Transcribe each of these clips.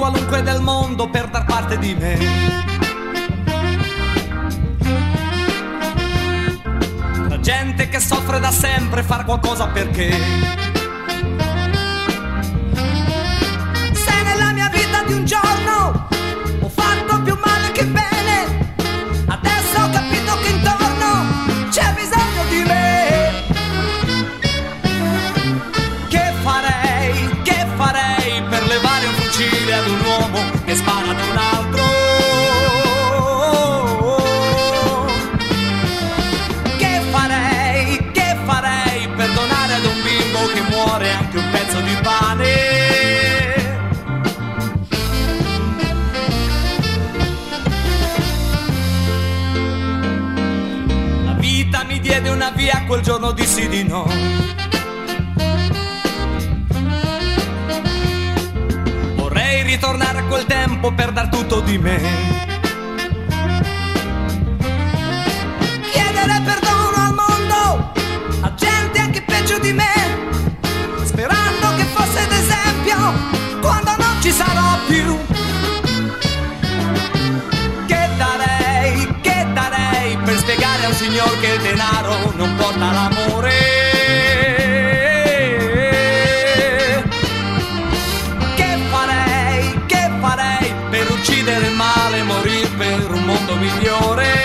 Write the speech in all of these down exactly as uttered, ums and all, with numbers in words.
qualunque del mondo per dar parte di me. La gente che soffre da sempre, far qualcosa perché. Se nella mia vita di un giorno ho fatto più male che bene, adesso ho capito che intorno c'è bisogno di me. Che farei, che farei per levare un fucile ad un uomo che spara ad un altro? Che farei, che farei per donare ad un bimbo che muore anche un pezzo di pane? La vita mi diede una via, quel giorno dissi di no. Vorrei ritornare a quel tempo per dar tutto di me. Chiedere perdono al mondo, a gente anche peggio di me, sperando che fosse d'esempio quando non ci sarò più. Che darei, che darei per spiegare a un signor che il denaro non porta l'amore? Uccidere il male, morire per un mondo migliore.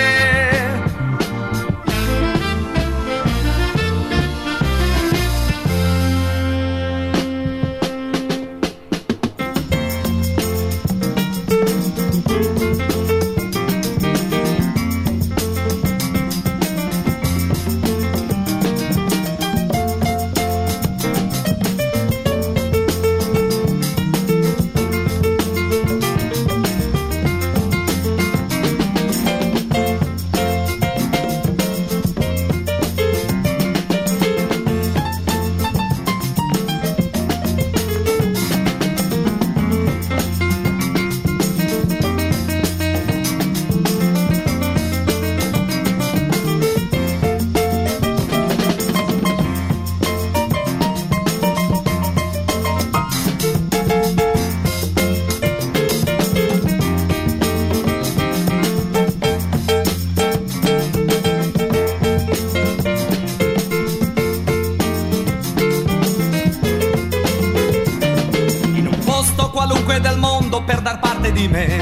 Qualunque del mondo per dar parte di me.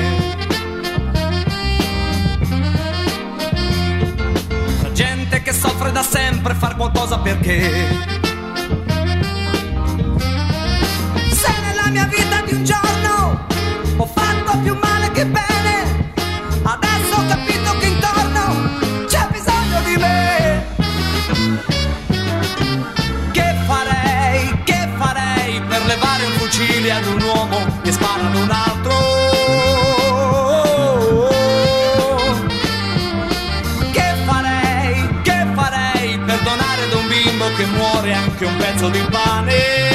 La gente che soffre da sempre, far qualcosa perché. Se nella mia vita di un giorno ho fatto più male che bene, adesso ho capito che intorno c'è bisogno di me. Che farei, che farei per levare un fucile ad un uomo che spara ad un altro? Che farei, che farei per donare ad un bimbo che muore anche un pezzo di pane?